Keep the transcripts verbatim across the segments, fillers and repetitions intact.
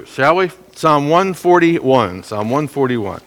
shall we? Psalm one forty-one. Psalm one forty-one.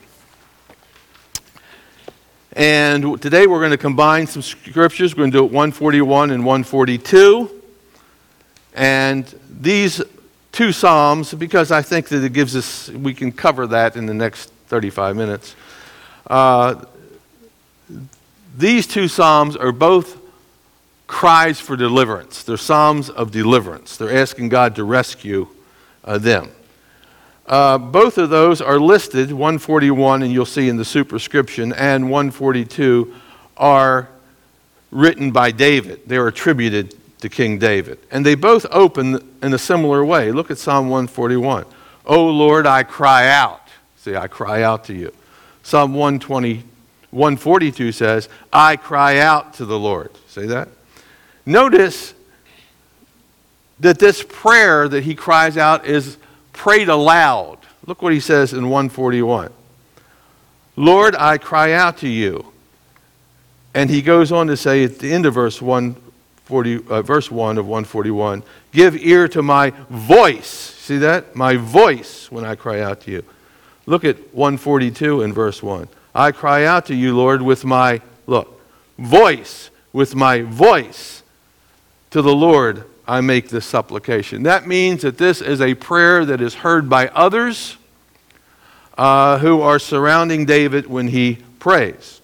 And today we're going to combine some scriptures. We're going to do it one forty-one and one forty-two. And these two psalms, because I think that it gives us, we can cover that in the next thirty-five minutes. Uh, these two psalms are both cries for deliverance. They're psalms of deliverance. They're asking God to rescue uh, them. Uh, both of those are listed, one forty-one, and you'll see in the superscription, and one forty-two are written by David. They are attributed to King David. And they both open in a similar way. Look at Psalm one forty-one. O Lord, I cry out. See, I cry out to you. Psalm one twenty, one forty-two says, I cry out to the Lord. See that? Notice that this prayer that he cries out is prayed aloud. Look what he says in one forty-one. Lord, I cry out to you. And he goes on to say at the end of verse one forty, uh, verse one of one forty-one, give ear to my voice. See that? My voice when I cry out to you. Look at one forty-two in verse one. I cry out to you, Lord, with my, look, voice, with my voice. To the Lord I make this supplication. That means that this is a prayer that is heard by others uh, who are surrounding David when he prays.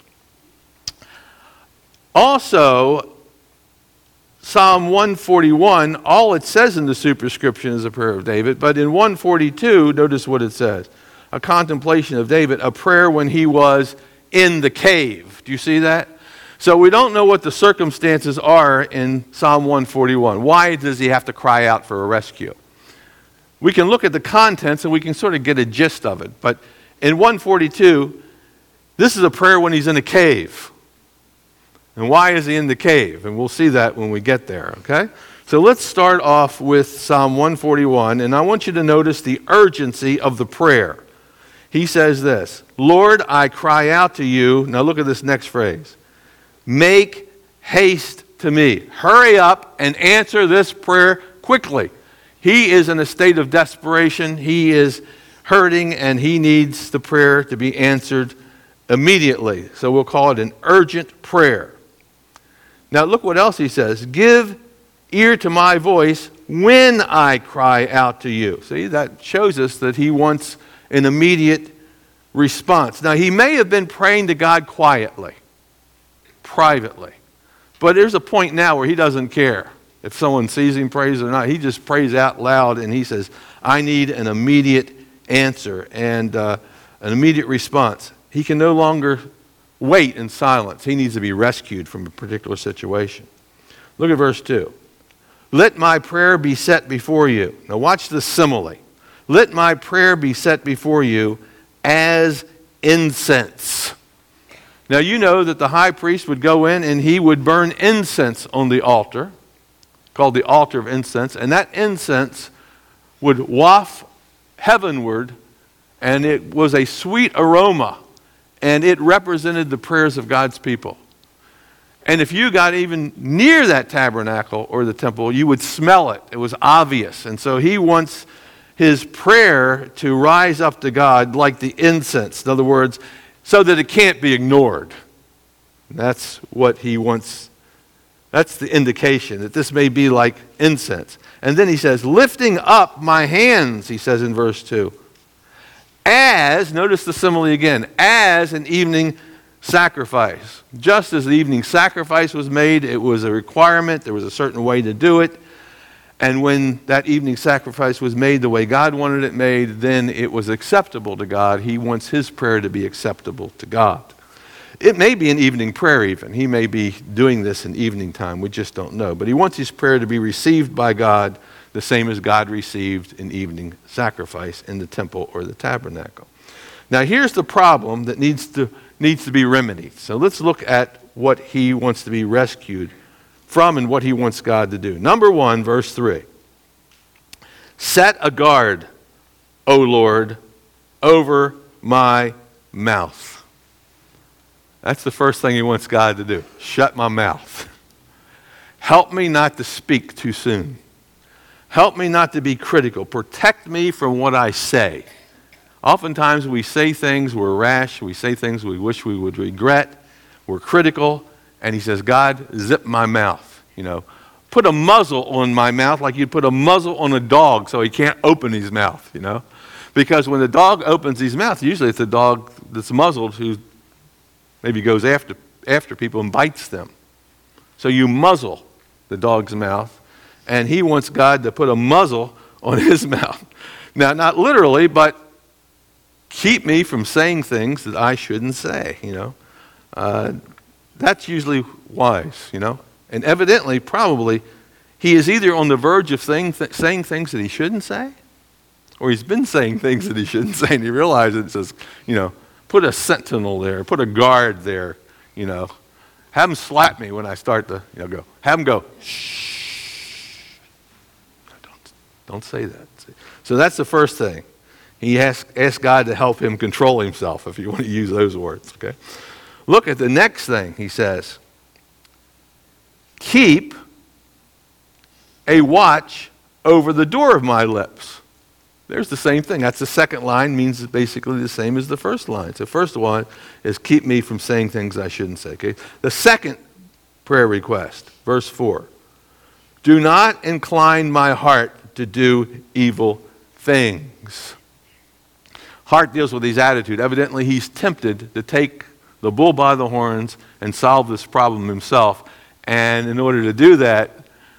Also, Psalm one forty-one, all it says in the superscription is a prayer of David, but in one forty-two, notice what it says. A contemplation of David, a prayer when he was in the cave. Do you see that? So we don't know what the circumstances are in Psalm one forty-one. Why does he have to cry out for a rescue? We can look at the contents and we can sort of get a gist of it. But in one forty-two, this is a prayer when he's in a cave. And why is he in the cave? And we'll see that when we get there, okay? So let's start off with Psalm one forty-one, and I want you to notice the urgency of the prayer. He says this, Lord, I cry out to you. Now look at this next phrase. Make haste to me. Hurry up and answer this prayer quickly. He is in a state of desperation. He is hurting and he needs the prayer to be answered immediately. So we'll call it an urgent prayer. Now look what else he says. Give ear to my voice when I cry out to you. See, that shows us that he wants an immediate response. Now he may have been praying to God quietly, privately. But there's a point now where he doesn't care if someone sees him praise or not. He just prays out loud and he says, I need an immediate answer and uh, an immediate response. He can no longer wait in silence. He needs to be rescued from a particular situation. Look at verse two. Let my prayer be set before you. Now watch the simile. Let my prayer be set before you as incense. Now you know that the high priest would go in and he would burn incense on the altar, called the altar of incense, and that incense would waft heavenward, and it was a sweet aroma, and it represented the prayers of God's people. And if you got even near that tabernacle or the temple, you would smell it. It was obvious. And so he wants his prayer to rise up to God like the incense. In other words, so that it can't be ignored. That's what he wants. That's the indication that this may be like incense. And then he says, lifting up my hands, he says in verse two. As, notice the simile again, as an evening sacrifice. Just as the evening sacrifice was made, it was a requirement. There was a certain way to do it. And when that evening sacrifice was made the way God wanted it made, then it was acceptable to God. He wants his prayer to be acceptable to God. It may be an evening prayer even. He may be doing this in evening time. We just don't know. But he wants his prayer to be received by God the same as God received an evening sacrifice in the temple or the tabernacle. Now here's the problem that needs to, needs to be remedied. So let's look at what he wants to be rescued from and what he wants God to do. Number one, verse three. Set a guard, O Lord, over my mouth. That's the first thing he wants God to do. Shut my mouth. Help me not to speak too soon. Help me not to be critical. Protect me from what I say. Oftentimes we say things, we're rash, we say things we wish we would regret, we're critical, and he says, God, zip my mouth, you know. Put a muzzle on my mouth like you'd put a muzzle on a dog so he can't open his mouth, you know. Because when the dog opens his mouth, usually it's the dog that's muzzled who maybe goes after, after people and bites them. So you muzzle the dog's mouth, and he wants God to put a muzzle on his mouth. Now, not literally, but keep me from saying things that I shouldn't say, you know. Uh, that's usually wise, you know. And evidently, probably, he is either on the verge of saying, th- saying things that he shouldn't say, or he's been saying things that he shouldn't say, and he realizes it says, you know, put a sentinel there, put a guard there, you know. Have him slap me when I start to, you know, go. Have him go, shh. Don't, don't say that. So that's the first thing. He asks, asks God to help him control himself, if you want to use those words, okay? Look at the next thing he says. Keep a watch over the door of my lips. There's the same thing. That's the second line, means basically the same as the first line. So first one is keep me from saying things I shouldn't say. Okay? The second prayer request, verse four. Do not incline my heart to do evil things. Heart deals with his attitude. Evidently, he's tempted to take the bull by the horns and solve this problem himself. And in order to do that,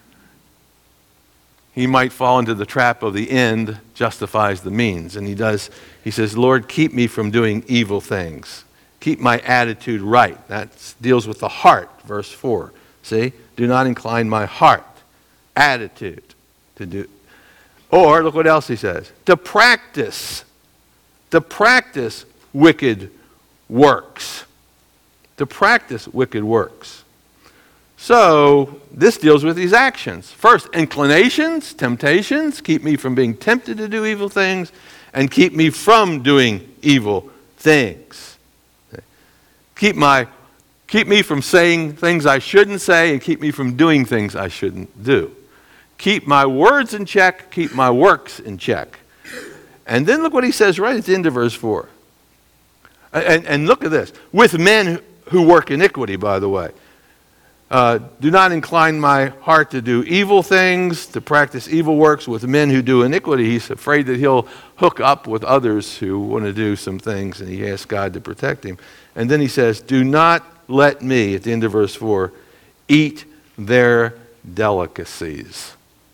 he might fall into the trap of the end justifies the means. And he does, he says, Lord, keep me from doing evil things. Keep my attitude right. That deals with the heart, verse four. See? Do not incline my heart, attitude, to do. Or, look what else he says. To practice, to practice wicked works. To practice wicked works. So, this deals with these actions. First, inclinations, temptations, keep me from being tempted to do evil things, and keep me from doing evil things. Keep my, keep me from saying things I shouldn't say, and keep me from doing things I shouldn't do. Keep my words in check, keep my works in check. And then look what he says right at the end of verse four. And, and look at this. With men who work iniquity, by the way. Uh, do not incline my heart to do evil things, to practice evil works with men who do iniquity. He's afraid that he'll hook up with others who want to do some things, and he asks God to protect him. And then he says, do not let me, at the end of verse four, eat their delicacies.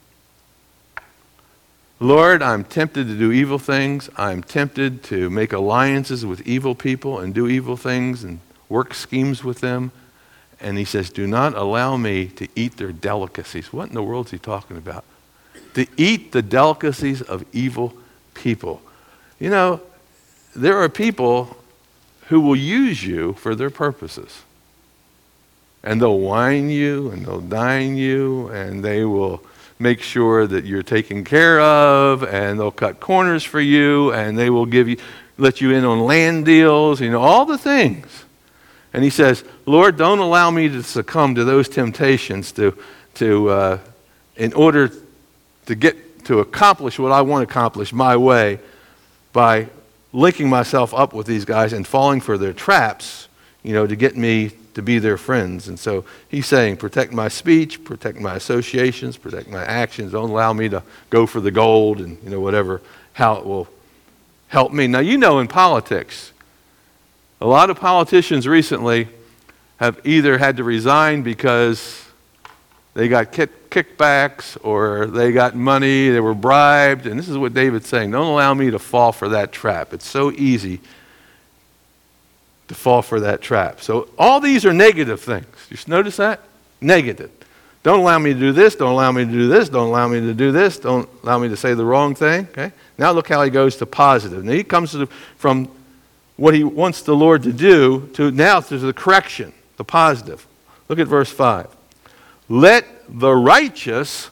Lord, I'm tempted to do evil things. I'm tempted to make alliances with evil people and do evil things and work schemes with them. And he says, do not allow me to eat their delicacies. What in the world is he talking about? To eat the delicacies of evil people. You know, there are people who will use you for their purposes. And they'll wine you, and they'll dine you, and they will make sure that you're taken care of, and they'll cut corners for you, and they will give you, let you in on land deals, you know, all the things. And he says, Lord, don't allow me to succumb to those temptations to, to uh, in order to get to accomplish what I want to accomplish my way by linking myself up with these guys and falling for their traps, you know, to get me to be their friends. And so he's saying, protect my speech, protect my associations, protect my actions. Don't allow me to go for the gold and, you know, whatever, how it will help me. Now, you know, in politics, a lot of politicians recently have either had to resign because they got kick, kickbacks or they got money, they were bribed. And this is what David's saying. Don't allow me to fall for that trap. It's so easy to fall for that trap. So all these are negative things. You notice that? Negative. Don't allow me to do this. Don't allow me to do this. Don't allow me to do this. Don't allow me to say the wrong thing. Okay. Now look how he goes to positive. Now he comes to the, from what he wants the Lord to do to now to the correction, the positive. Look at verse five. Let the righteous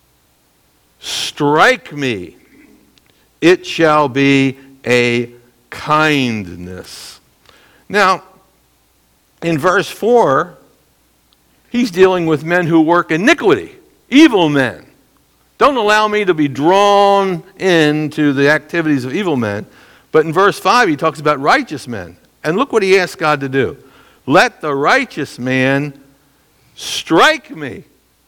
strike me. It shall be a kindness. Now, in verse four, he's dealing with men who work iniquity, evil men. Don't allow me to be drawn into the activities of evil men. But in verse five, he talks about righteous men. And look what he asks God to do. Let the righteous man strike me.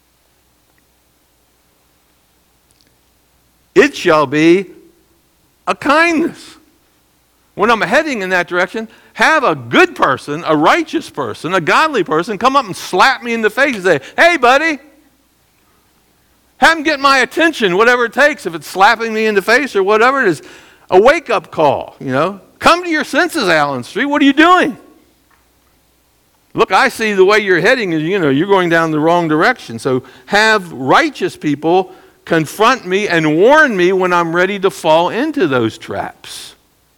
It shall be a kindness. When I'm heading in that direction, have a good person, a righteous person, a godly person come up and slap me in the face and say, hey, buddy. Have him get my attention, whatever it takes, if it's slapping me in the face or whatever it is. A wake-up call, you know. Come to your senses, Allen Street. What are you doing? Look, I see the way you're heading is, you know, you're going down the wrong direction. So have righteous people confront me and warn me when I'm ready to fall into those traps.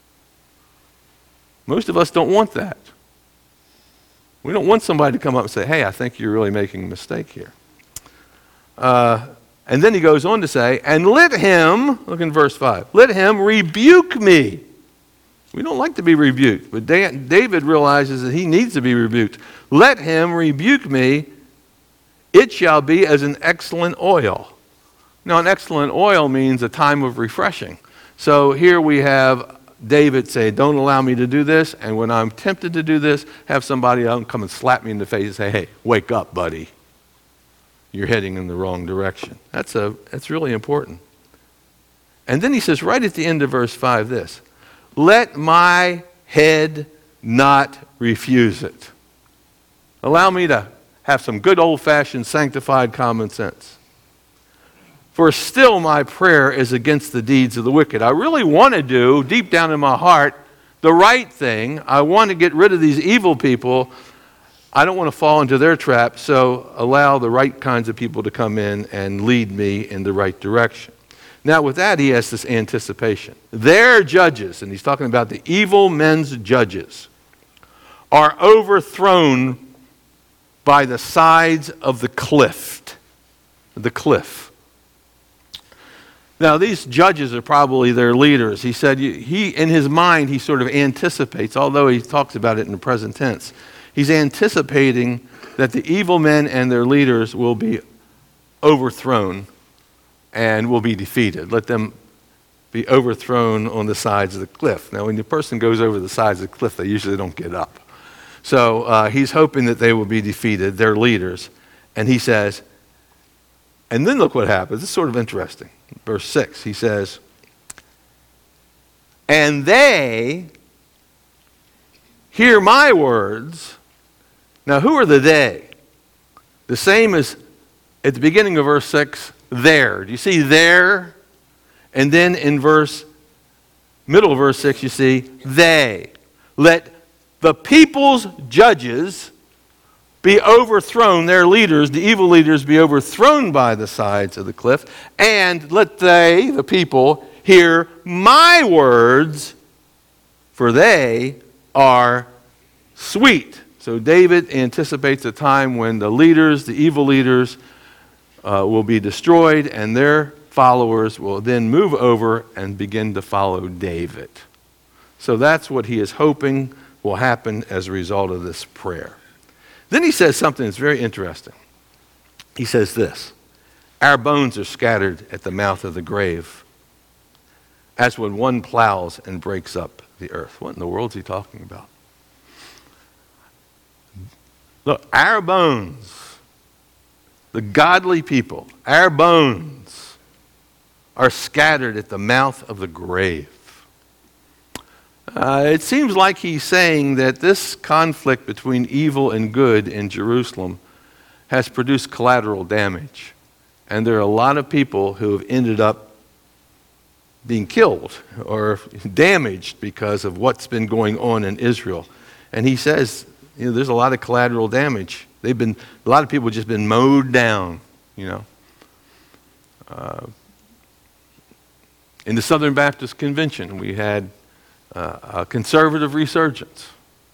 Most of us don't want that. We don't want somebody to come up and say, hey, I think you're really making a mistake here. Uh, and then he goes on to say, and let him, look in verse five, let him rebuke me. We don't like to be rebuked, but David realizes that he needs to be rebuked. Let him rebuke me, it shall be as an excellent oil. Now, an excellent oil means a time of refreshing. So here we have David say, don't allow me to do this, and when I'm tempted to do this, have somebody else come and slap me in the face and say, hey, wake up, buddy. You're heading in the wrong direction. That's a that's really important. And then he says right at the end of verse five this, let my head not refuse it. Allow me to have some good old-fashioned sanctified common sense. For still my prayer is against the deeds of the wicked. I really want to do, deep down in my heart, the right thing. I want to get rid of these evil people. I don't want to fall into their trap, so allow the right kinds of people to come in and lead me in the right direction. Now with that, he has this anticipation. Their judges, and he's talking about the evil men's judges, are overthrown by the sides of the cliff. The cliff. Now, these judges are probably their leaders. He said, he in his mind, he sort of anticipates, although he talks about it in the present tense, he's anticipating that the evil men and their leaders will be overthrown and will be defeated. Let them be overthrown on the sides of the cliff. Now, when the person goes over the sides of the cliff, they usually don't get up. So uh, he's hoping that they will be defeated, their leaders. And he says, and then look what happens. It's sort of interesting. Verse six, he says, and they hear my words. Now, who are the they? The same as at the beginning of verse six, there. Do you see there? And then in verse, middle of verse six, you see they. Let the people's judges be overthrown, their leaders, the evil leaders, be overthrown by the sides of the cliff, and let they, the people, hear my words, for they are sweet. So David anticipates a time when the leaders, the evil leaders, uh, will be destroyed, and their followers will then move over and begin to follow David. So that's what he is hoping will happen as a result of this prayer. Then he says something that's very interesting. He says this, our bones are scattered at the mouth of the grave, as when one plows and breaks up the earth. What in the world is he talking about? Look, our bones, the godly people, our bones are scattered at the mouth of the grave. Uh, it seems like he's saying that this conflict between evil and good in Jerusalem has produced collateral damage. And there are a lot of people who have ended up being killed or damaged because of what's been going on in Israel. And he says, you know, there's a lot of collateral damage. They've been, a lot of people have just been mowed down, you know. Uh, in the Southern Baptist Convention, we had Uh, a conservative resurgence.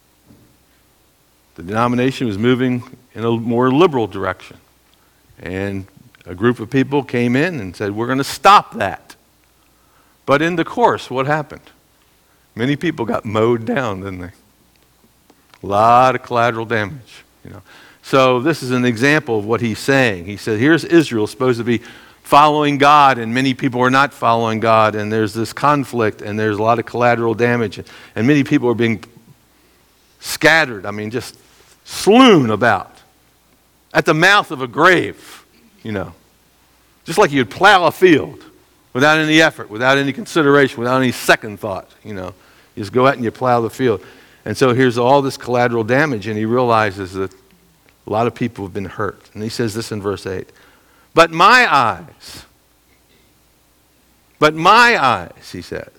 The denomination was moving in a more liberal direction. And a group of people came in and said, we're going to stop that. But in the course, what happened? Many people got mowed down, didn't they? A lot of collateral damage. You know. So this is an example of what he's saying. He said, here's Israel supposed to be following God, and many people are not following God, and there's this conflict, and there's a lot of collateral damage, and many people are being scattered, I mean, just strewn about at the mouth of a grave, you know. Just like you'd plow a field without any effort, without any consideration, without any second thought, you know. You just go out and you plow the field. And so here's all this collateral damage, and he realizes that a lot of people have been hurt. And he says this in verse eight. But my eyes, but my eyes, he says,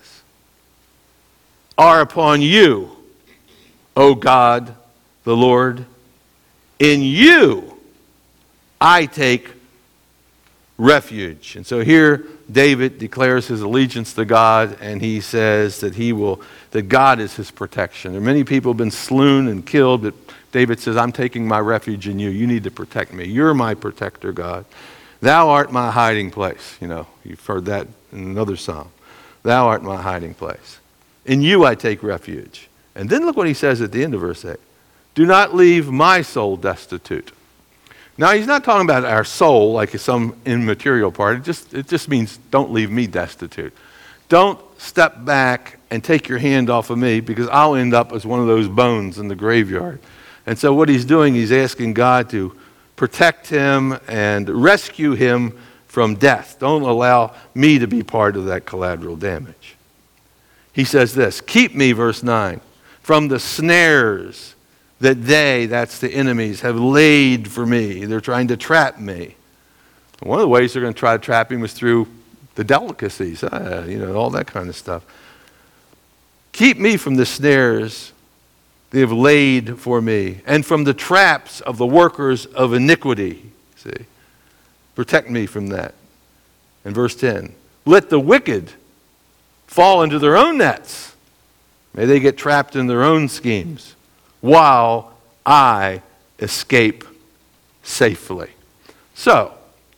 are upon you, O God, the Lord. In you I take refuge. And so here David declares his allegiance to God, and he says that he will, that God is his protection. There are many people have been slain and killed, but David says, I'm taking my refuge in you. You need to protect me. You're my protector, God. Thou art my hiding place. You know, you've heard that in another psalm. Thou art my hiding place. In you I take refuge. And then look what he says at the end of verse eight. Do not leave my soul destitute. Now, he's not talking about our soul like some immaterial part. It just, it just means don't leave me destitute. Don't step back and take your hand off of me, because I'll end up as one of those bones in the graveyard. And so what he's doing, he's asking God to protect him and rescue him from death. Don't allow me to be part of that collateral damage. He says this, keep me, verse nine, from the snares that they, that's the enemies, have laid for me. They're trying to trap me. One of the ways they're going to try to trap him is through the delicacies, uh, you know, all that kind of stuff. Keep me from the snares they have laid for me, and from the traps of the workers of iniquity. See? Protect me from that. And verse ten, let the wicked fall into their own nets. May they get trapped in their own schemes, while I escape safely. So,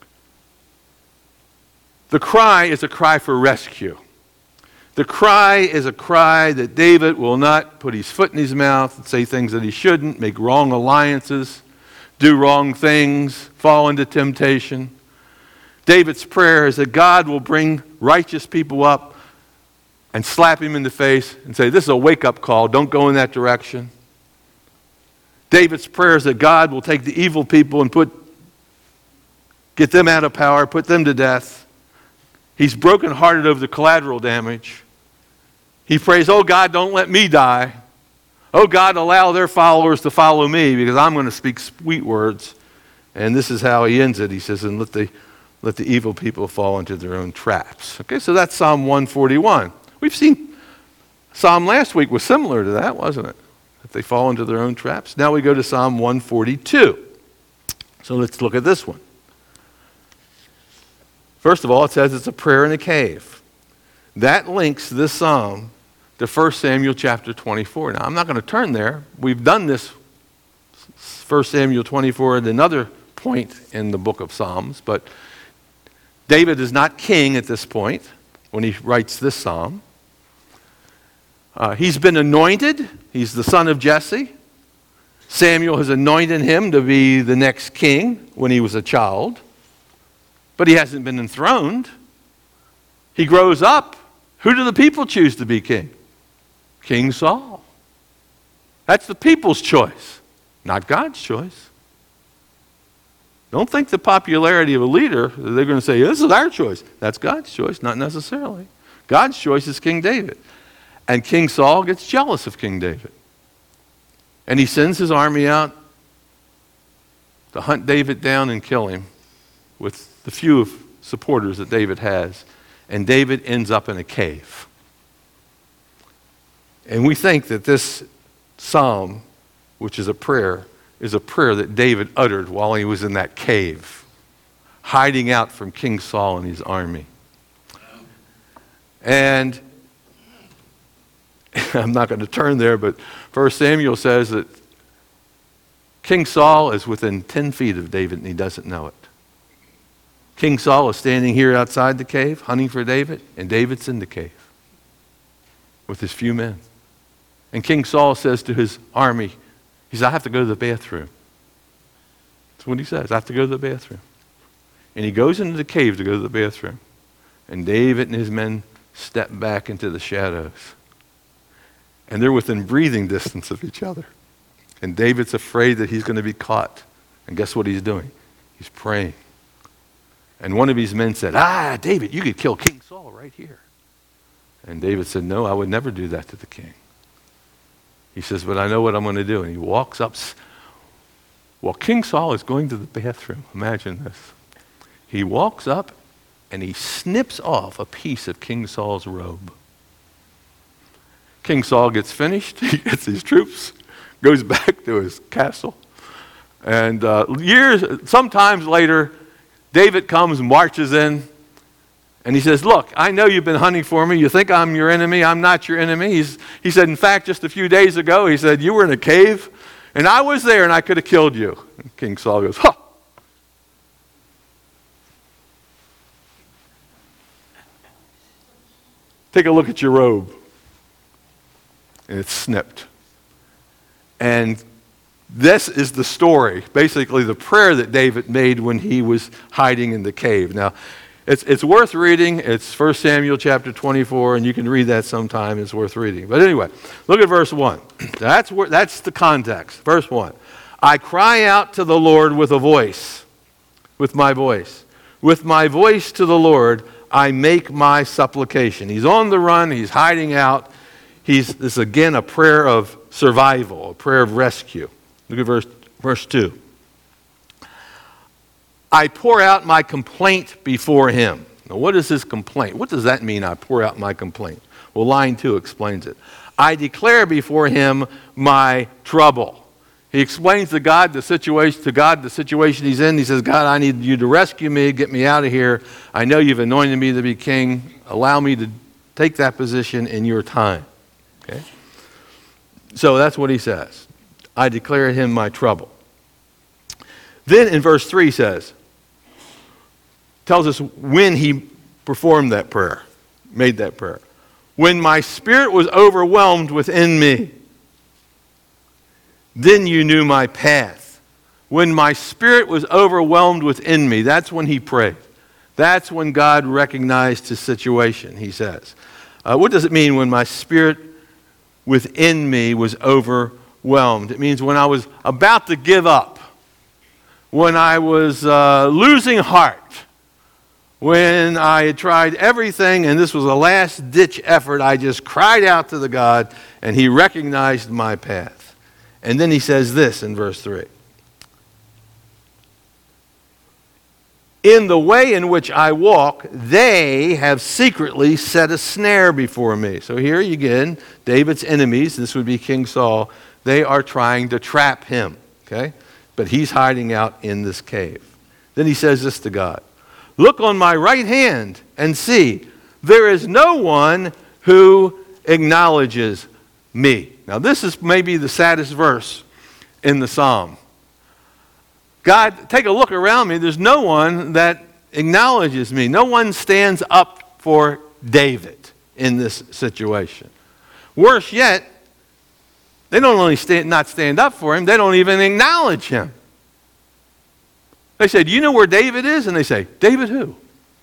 the cry is a cry for rescue. The cry is a cry that David will not put his foot in his mouth and say things that he shouldn't, make wrong alliances, do wrong things, fall into temptation. David's prayer is that God will bring righteous people up and slap him in the face and say, this is a wake-up call, don't go in that direction. David's prayer is that God will take the evil people and put, get them out of power, put them to death. He's brokenhearted over the collateral damage. He prays, oh God, don't let me die. Oh God, allow their followers to follow me, because I'm going to speak sweet words. And this is how he ends it. He says, and let the, let the evil people fall into their own traps. Okay, so that's Psalm one forty-one. We've seen Psalm last week was similar to that, wasn't it? That they fall into their own traps. Now we go to Psalm one forty-two. So let's look at this one. First of all, it says it's a prayer in a cave. That links this psalm to First Samuel chapter twenty-four. Now, I'm not going to turn there. We've done this First Samuel twenty-four at another point in the book of Psalms, but David is not king at this point when he writes this psalm. Uh, he's been anointed. He's the son of Jesse. Samuel has anointed him to be the next king when he was a child. But he hasn't been enthroned. He grows up. Who do the people choose to be king? King Saul. That's the people's choice, not God's choice. Don't think the popularity of a leader, they're going to say, this is our choice. That's God's choice, not necessarily. God's choice is King David. And King Saul gets jealous of King David. And he sends his army out to hunt David down and kill him with the few of supporters that David has, and David ends up in a cave. And we think that this psalm, which is a prayer, is a prayer that David uttered while he was in that cave, hiding out from King Saul and his army. And I'm not going to turn there, but First Samuel says that King Saul is within ten feet of David and he doesn't know it. King Saul is standing here outside the cave, hunting for David, and David's in the cave with his few men. And King Saul says to his army, he says, I have to go to the bathroom. That's what he says, I have to go to the bathroom. And he goes into the cave to go to the bathroom. And David and his men step back into the shadows. And they're within breathing distance of each other. And David's afraid that he's going to be caught. And guess what he's doing? He's praying. And one of his men said, ah, David, you could kill King Saul right here. And David said, no, I would never do that to the king. He says, but I know what I'm going to do. And he walks up. While King Saul is going to the bathroom, imagine this. He walks up and he snips off a piece of King Saul's robe. King Saul gets finished. He gets his troops, goes back to his castle. And uh, years, sometimes later, David comes, marches in, and he says, look, I know you've been hunting for me. You think I'm your enemy. I'm not your enemy. He's, he said, in fact, just a few days ago, he said, you were in a cave, and I was there, and I could have killed you. And King Saul goes, huh. Take a look at your robe. And it's snipped. And this is the story, basically the prayer that David made when he was hiding in the cave. Now, it's it's worth reading. It's First Samuel chapter twenty-four, and you can read that sometime. It's worth reading. But anyway, look at verse one. That's where, that's the context. Verse one. I cry out to the Lord with a voice, with my voice. With my voice to the Lord, I make my supplication. He's on the run. He's hiding out. He's, this is again a prayer of survival, a prayer of rescue. Look at verse, verse two. I pour out my complaint before him. Now, what is his complaint? What does that mean, I pour out my complaint? Well, line two explains it. I declare before him my trouble. He explains to God the situation, to God the situation he's in. He says, God, I need you to rescue me, get me out of here. I know you've anointed me to be king. Allow me to take that position in your time. Okay? So that's what he says. I declare him my trouble. Then in verse three says, tells us when he performed that prayer, made that prayer. When my spirit was overwhelmed within me, then you knew my path. When my spirit was overwhelmed within me, that's when he prayed. That's when God recognized his situation, he says. Uh, what does it mean when my spirit within me was overwhelmed? It means when I was about to give up, when I was uh, losing heart, when I had tried everything and this was a last-ditch effort, I just cried out to the God and he recognized my path. And then he says this in verse three. In the way in which I walk, they have secretly set a snare before me. So here again, David's enemies, this would be King Saul, they are trying to trap him. Okay? But he's hiding out in this cave. Then he says this to God. Look on my right hand and see, there is no one who acknowledges me. Now this is maybe the saddest verse in the psalm. God, take a look around me. There's no one that acknowledges me. No one stands up for David in this situation. Worse yet, they don't only stand, not stand up for him, they don't even acknowledge him. They say, do you know where David is? And they say, David who?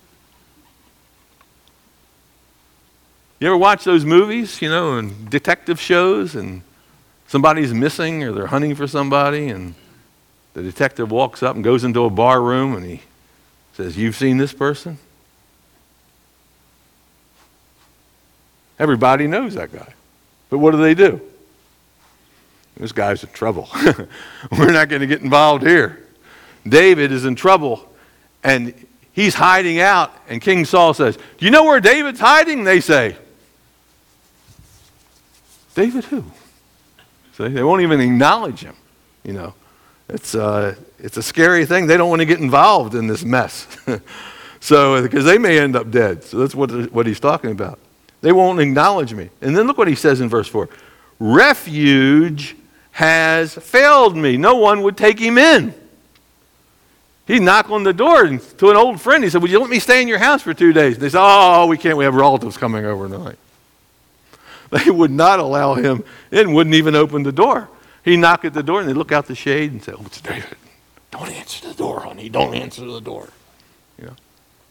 You ever watch those movies, you know, and detective shows, and somebody's missing or they're hunting for somebody, and the detective walks up and goes into a bar room and he says, you've seen this person? Everybody knows that guy. But what do they do? This guy's in trouble. We're not going to get involved here. David is in trouble, and he's hiding out, and King Saul says, do you know where David's hiding? They say, David who? So they won't even acknowledge him. You know, it's, uh, it's a scary thing. They don't want to get involved in this mess. So, because they may end up dead. So that's what, what he's talking about. They won't acknowledge me. And then look what he says in verse four. Refuge has failed me. No one would take him in. He'd knock on the door to an old friend. He said, would you let me stay in your house for two days? They said, oh, we can't. We have relatives coming over tonight. They would not allow him in, wouldn't even open the door. He'd knock at the door, and they'd look out the shade and say, oh, it's David. Don't answer the door, honey. Don't answer the door. You know,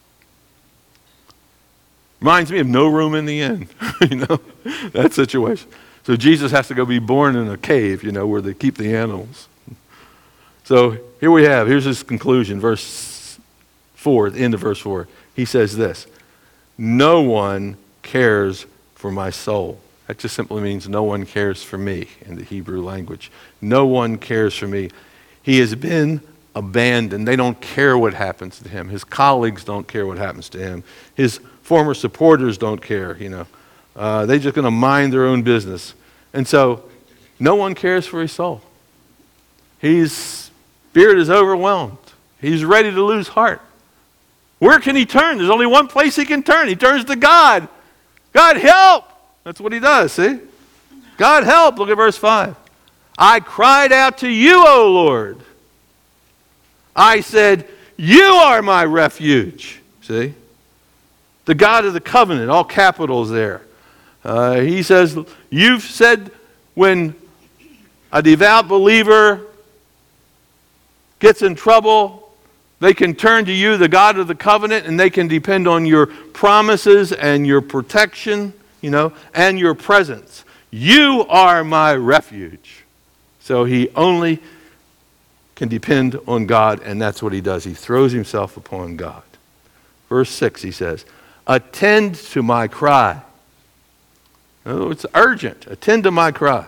reminds me of no room in the inn. You know, that situation. So Jesus has to go be born in a cave, you know, where they keep the animals. So here we have, here's his conclusion, verse four, the end of verse four. He says this, no one cares for my soul. That just simply means no one cares for me in the Hebrew language. No one cares for me. He has been abandoned. They don't care what happens to him. His colleagues don't care what happens to him. His former supporters don't care, you know. Uh, they're just going to mind their own business. And so, no one cares for his soul. His spirit is overwhelmed. He's ready to lose heart. Where can he turn? There's only one place he can turn. He turns to God. God, help! That's what he does, see? God, help! Look at verse five. I cried out to you, O Lord. I said, you are my refuge. See? The God of the covenant, all capitals there. Uh, he says, you've said when a devout believer gets in trouble, they can turn to you, the God of the covenant, and they can depend on your promises and your protection, you know, and your presence. You are my refuge. So he only can depend on God, and that's what he does. He throws himself upon God. Verse six, he says, attend to my cry. In other words, it's urgent. Attend to my cry.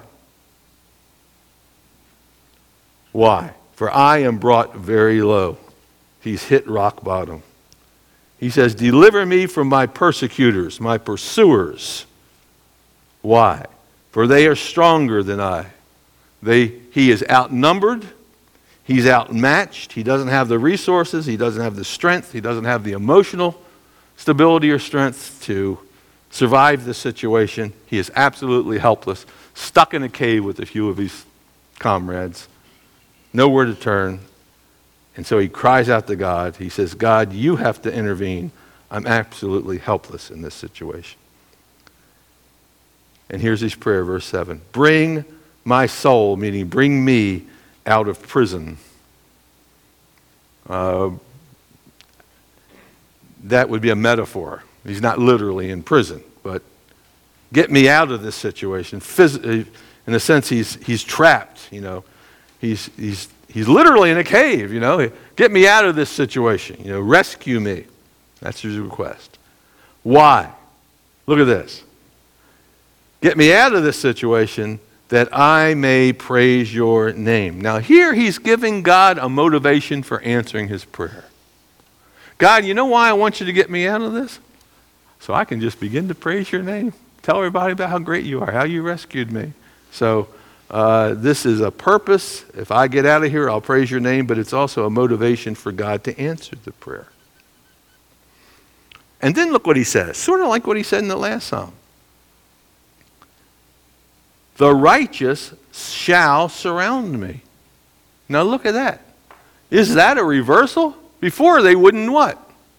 Why? For I am brought very low. He's hit rock bottom. He says, deliver me from my persecutors, my pursuers. Why? For they are stronger than I. They, he is outnumbered. He's outmatched. He doesn't have the resources. He doesn't have the strength. He doesn't have the emotional stability or strength to survive this situation. He is absolutely helpless, stuck in a cave with a few of his comrades, nowhere to turn. And so he cries out to God. He says, God, you have to intervene. I'm absolutely helpless in this situation. And here's his prayer, verse seven. Bring my soul, meaning bring me out of prison. Uh, that would be a metaphor. He's not literally in prison, but get me out of this situation. Phys- in a sense, he's he's trapped. You know, he's he's he's literally in a cave. You know, get me out of this situation. You know, rescue me. That's his request. Why? Look at this. Get me out of this situation that I may praise your name. Now here he's giving God a motivation for answering his prayer. God, you know why I want you to get me out of this? So I can just begin to praise your name. Tell everybody about how great you are, how you rescued me. So uh, this is a purpose. If I get out of here, I'll praise your name, but it's also a motivation for God to answer the prayer. And then look what he says, sort of like what he said in the last psalm. The righteous shall surround me. Now look at that. Is that a reversal? Before they wouldn't what?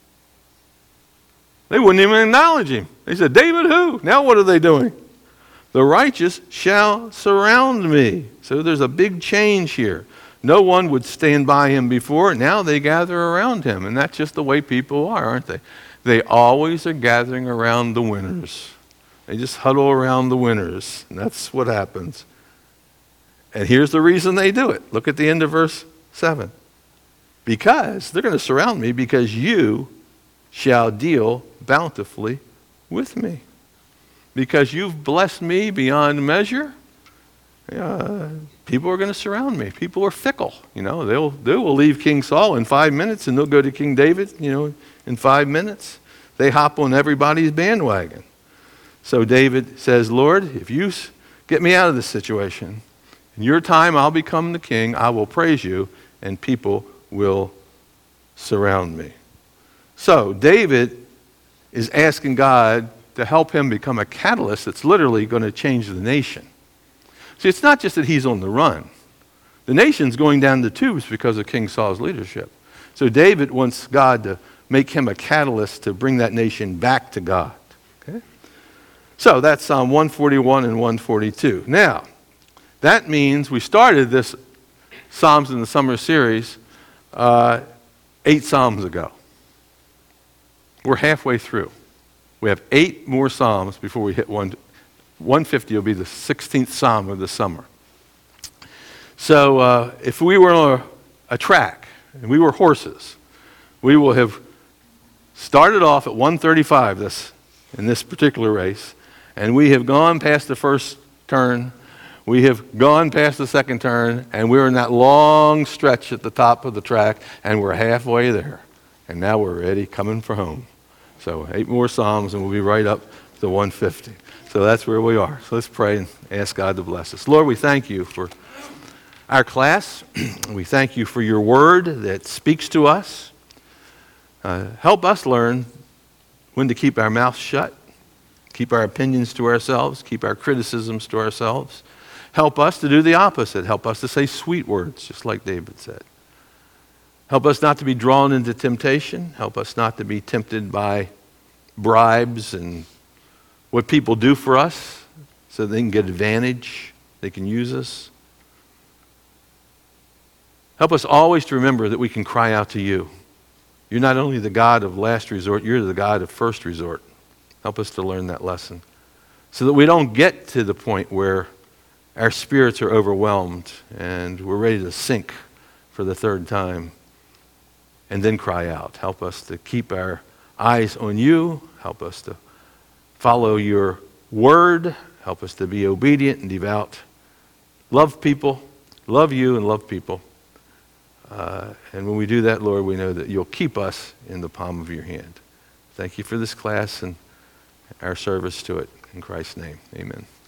They wouldn't even acknowledge him. They said, David who? Now what are they doing? The righteous shall surround me. So there's a big change here. No one would stand by him before. Now they gather around him. And that's just the way people are, aren't they? They always are gathering around the winners. They just huddle around the winners. And that's what happens. And here's the reason they do it. Look at the end of verse seven. Because they're going to surround me because you shall deal bountifully with me. Because you've blessed me beyond measure, uh, people are going to surround me. People are fickle. You know, they'll they will leave King Saul in five minutes and they'll go to King David, you know, in five minutes. They hop on everybody's bandwagon. So David says, Lord, if you get me out of this situation, in your time I'll become the king, I will praise you, and people will surround me. So David is asking God to help him become a catalyst that's literally going to change the nation. See, it's not just that he's on the run. The nation's going down the tubes because of King Saul's leadership. So David wants God to make him a catalyst to bring that nation back to God. Okay? So that's Psalm one forty-one and one forty-two. Now, that means we started this Psalms in the Summer series uh, eight Psalms ago. We're halfway through. We have eight more Psalms before we hit one. one fifty will be the sixteenth Psalm of the summer. So uh, if we were on a, a track and we were horses, we will have started off at one thirty-five this, in this particular race, and we have gone past the first turn, we have gone past the second turn, and we're in that long stretch at the top of the track, and we're halfway there. And now we're ready, coming for home. So eight more Psalms, and we'll be right up to one fifty. So that's where we are. So let's pray and ask God to bless us. Lord, we thank you for our class. We thank you for your word that speaks to us. Uh, help us learn when to keep our mouths shut, keep our opinions to ourselves, keep our criticisms to ourselves. Help us to do the opposite. Help us to say sweet words, just like David said. Help us not to be drawn into temptation. Help us not to be tempted by bribes and what people do for us so they can get advantage, they can use us. Help us always to remember that we can cry out to you. You're not only the God of last resort, you're the God of first resort. Help us to learn that lesson so that we don't get to the point where our spirits are overwhelmed and we're ready to sink for the third time and then cry out. Help us to keep our eyes on you. Help us to follow your word. Help us to be obedient and devout. Love people, love you and love people. Uh, and when we do that, Lord, we know that you'll keep us in the palm of your hand. Thank you for this class and our service to it. In Christ's name, amen.